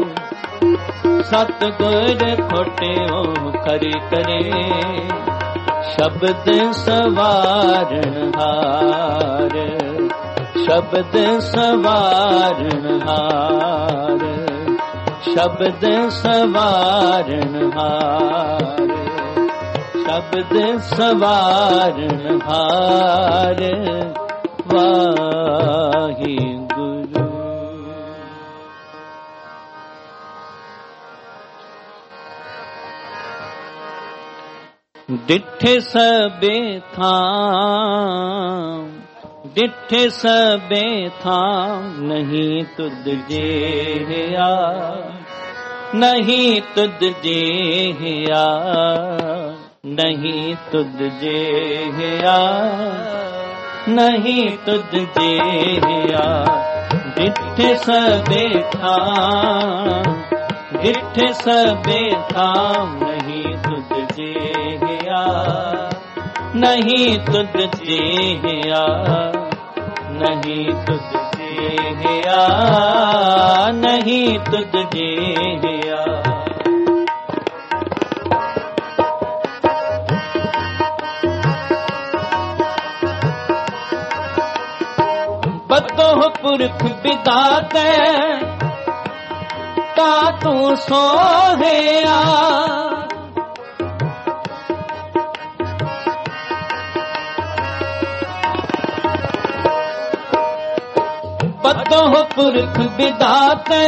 ਸਤਿਗੁਰ ਖੋਟਿਓ ਖਰੇ ਕਰੇ। ਸ਼ਬਦ ਸਵਾਰਨ ਹਾਰ, ਸ਼ਬਦ ਸਵਾਰਨ ਹਾਰ। ਸ਼ਬਦ ਸਵਾਰਨ ਹਾਰ, ਸ਼ਬਦ ਸਵਾਰਨ ਹਾਰ। ਵਾਹਿਗੁਰੂ। ਡਿਠੇ ਸਭੇ ਥਾਂ, ਡਿਠੇ ਸਭੇ ਥਾਂ। ਨਹੀਂ ਤੁਧ ਜਿਹਾ, ਨਹੀਂ ਤੁਧ ਜਿਹਾ, ਨਹੀਂ ਤੁਧ ਜਿਹਾ, ਨਹੀਂ ਤੁਧ ਜਿਹਾ। ਡਿਠੇ ਸਭੇ ਥਾਂ, ਡਿਠੇ ਸਭੇ ਥਾਂ। ਨਹੀਂ ਤੁਧ ਜਿਹਾ, ਨਹੀਂ ਤੁਧ ਜਿਹਾ, ਨਹੀਂ ਤੁਧ ਜਿਹਾ, ਨਹੀਂ ਤੁਧ ਜਿਹਾ। ਬਤੋਹ ਪੁਰਖ ਵਿਦਾਤੇ, ਤਾ ਤੂੰ ਸੋਹਿਆ। ਬਤੋਹ ਪੁਰਖ ਵਿਦਾਤੇ,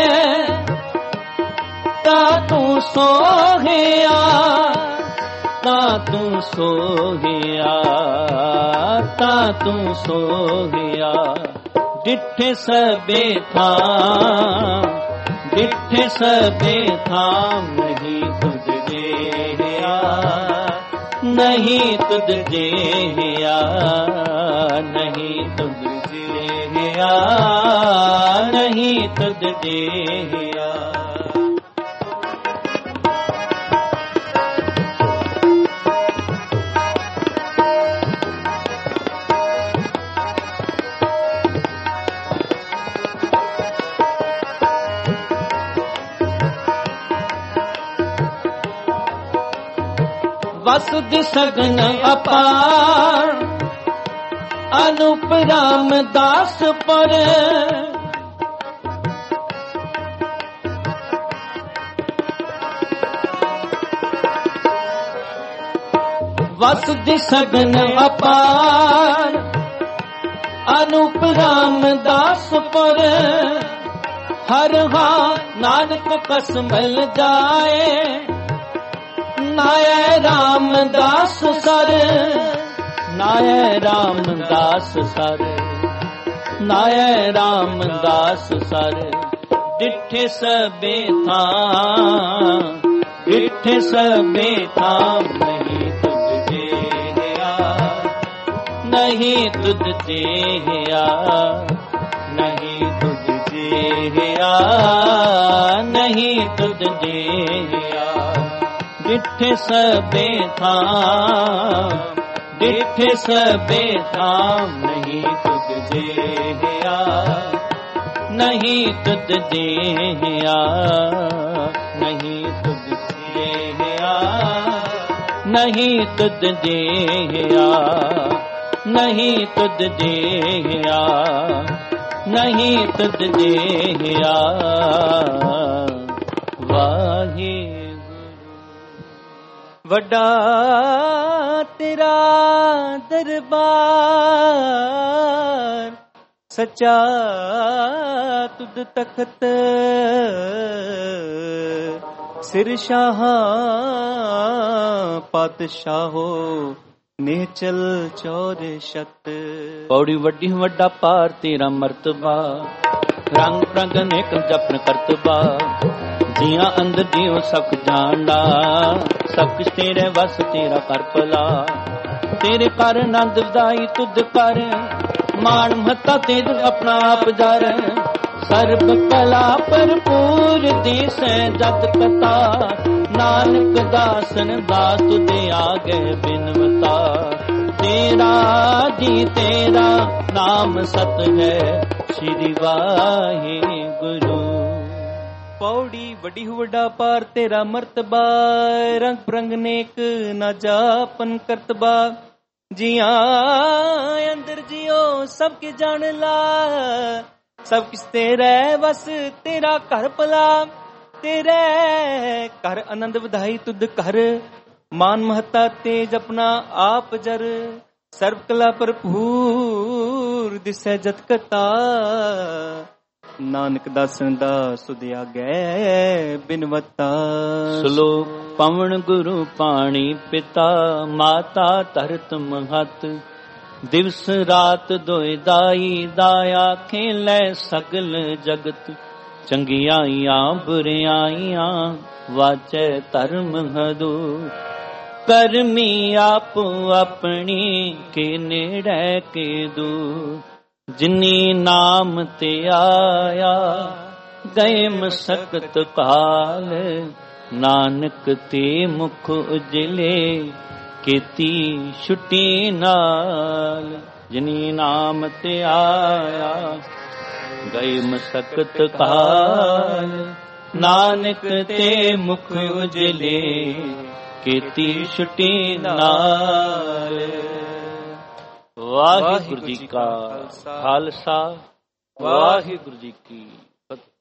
ਤਾ ਤੂੰ ਸੋਹਿਆ, ਤਾ ਤੂੰ ਸੋਹਿਆ, ਤਾ ਤੂੰ ਸੋਹਿਆ। ਡਿਠੇ ਸਭੇ ਥਾਂ, ਡਿਠੇ ਸਭੇ ਥਾਂ। ਨਹੀਂ ਤੁਧ ਜਿਹਾ, ਨਹੀਂ ਤੁਧ ਜਿਹਾ, ਨਹੀਂ ਤੁਧ ਜਿਹਾ, ਨਹੀਂ ਤੁਧ ਜਿਹਾ। ਵਸੁਧ ਸਗਨ ਅਪਾਰ, ਅਨੂਪ ਰਾਮਦਾਸ ਪਰ। ਵਸੁਧ ਸਗਨ ਅਪਾਰ, ਅਨੂਪ ਰਾਮਦਾਸ ਪਰ। ਹਰ ਹਾ ਨਾਨਕ ਕਸ ਮਿਲ ਜਾਏ, ਨਾਇ ਰਾਮਦਾਸ ਸਰ, ਨਾਇ ਰਾਮਦਾਸ ਸਰ, ਨਾਇ ਰਾਮਦਾਸ ਸਰ। ਡਿਠੇ ਸਭੇ ਥਾਂ, ਡਿਠੇ ਸਭੇ ਥਾਮ ਨਹੀਂ ਤੁਧ ਜਿਹਾ, ਨਹੀਂ ਤੁਧ ਜਿਹਾ, ਨਹੀਂ ਤੁਧ ਜਿਹਾ, ਨਹੀਂ ਤੁਧ ਜਿਹਾ। ਡਿਠੇ ਸਭੇ ਥਾਮ, ਡਿਠੇ ਸਭੇ ਥਾਮ ਨਹੀਂ ਤੁਧ ਜਿਹਾ, ਨਹੀਂ ਤੁਧ ਜਿਹਾ, ਨਹੀਂ ਤੁਧ ਜਿਹਾ, ਨਹੀਂ ਤੁਧ ਜਿਹਾ, ਨਹੀਂ ਤੁਧ ਜਿਹਾ, ਨਹੀਂ ਤੁਧ ਜਿਹਾ। ਵਾਹਿਗੁਰੂ ਵੱਡਾ ਤੇਰਾ ਦਰਬਾਰ, ਸੱਚਾ ਤੁਧ ਤਖਤ, ਸਿਰ ਸ਼ਾਹ ਪਾਤਸ਼ਾਹੋ ਨਿਹਚਲ ਚੌਰ ਸ਼ਤ। ਪੌੜੀ ਵੱਡੀ ਵੱਡਾ ਪਾਰ ਤੇਰਾ ਮਰਤਬਾ, ਰੰਗ ਰੰਗ ਅਨੇਕ ਜਪਨ ਕਰਤਬਾ। ਜੀਆਂ ਅੰਦਰ ਜੀਉ ਸਭ ਜਾਣਦਾ, ਸਭ ਕੁਛ ਤੇਰੇ ਵਸ ਤੇਰਾ ਕਰ ਭਲਾ। ਤੇਰੇ ਕਰ ਆਨੰਦ ਵਧਾਈ ਤੁਧ ਕਰ, ਮਾਣ ਮਹੱਤਾ ਤੇਜ ਆਪਣਾ ਆਪ ਜਰ। ਸਰਬ ਕਲਾ ਭਰਪੂਰ ਦਿਸੈ ਜਤ ਕਥਾ, ਨਾਨਕ ਦਾਸਨ ਦਾਸ ਤੁਧੇ ਆਗੇ ਬਿਨਵਤਾ। ਤੇਰਾ ਜੀ ਤੇਰਾ ਨਾਮ ਸਤ ਹੈ, ਸ਼੍ਰੀ ਵਾਹਿਗੁਰੂ। ਪੌੜੀ ਵੱਡੀ ਵੱਡਾ ਪਾਰ ਤੇਰਾ ਮਰਤਬਾ, ਰੰਗ ਬਰੰਗ ਨੇਕ ਨਾ ਜਾਪਨ ਕਰਤਬਾ। ਜੀਆਂ ਅੰਦਰ ਜਿਉ ਸਭ ਕੇ ਜਾਣ ਲਾ, ਸਭ ਕਿਸ ਤੇਰੇ ਵਸ ਤੇਰਾ ਘਰ ਭਲਾ। ਤੇਰੇ ਘਰ ਆਨੰਦ ਵਧਾਈ ਤੁਧ ਕਰ, ਮਾਨ ਮਹੱਤਾ ਤੇਜ ਆਪਣਾ ਆਪ ਜਰ। ਸਰਬ ਕਲਾ ਭਰਪੂਰ ਦਿਸੈ ਜਤ ਕਤਾ, ਨਾਨਕ ਦਾਸਨ ਦਾ ਸੁਧ ਆਗੈ ਬਿਨਵਤਾ। ਸ਼ਲੋਕ ਪਵਨ ਗੁਰੂ ਪਾਣੀ ਪਿਤਾ, ਮਾਤਾ ਧਰਤ ਮਹਤ। ਦਿਵਸ ਰਾਤ ਦੋਇ ਦਾਈ, ਦਾਇਆ ਖੇਲੇ ਸਗਲ ਜਗਤ। ਚੰਗਿਆਈਆਂ ਬੁਰਿਆਈਆਂ ਵਾਚੈ ਧਰਮ ਹਦੂ। ਕਰਮੀ ਆਪੋ ਆਪਣੀ ਕੇ ਨੇੜੇ ਕੇ ਦੂਰ। ਜਿਨੀ ਨਾਮ ਤੇ ਆਇਆ ਗਏ ਮਸਕਤ ਕਾਲ। ਨਾਨਕ ਤੇ ਮੁਖ ਉਜਲੇ ਕੀਤੀ ਛੁੱਟੀ ਨਾਲ। ਜਿਨੀ ਨਾਮ ਤੇ ਆਇਆ ਗਏ ਮਸਕਤ ਕਾਲ। ਨਾਨਕ ਤੇ ਮੁਖ ਉਜਲੇ ਕੀਤੀ ਛੁੱਟੀ ਨਾਲ। ਵਾਹਿਗੁਰੂ ਜੀ ਕਾ ਖਾਲਸਾ, ਵਾਹਿਗੁਰੂ ਜੀ ਕੀ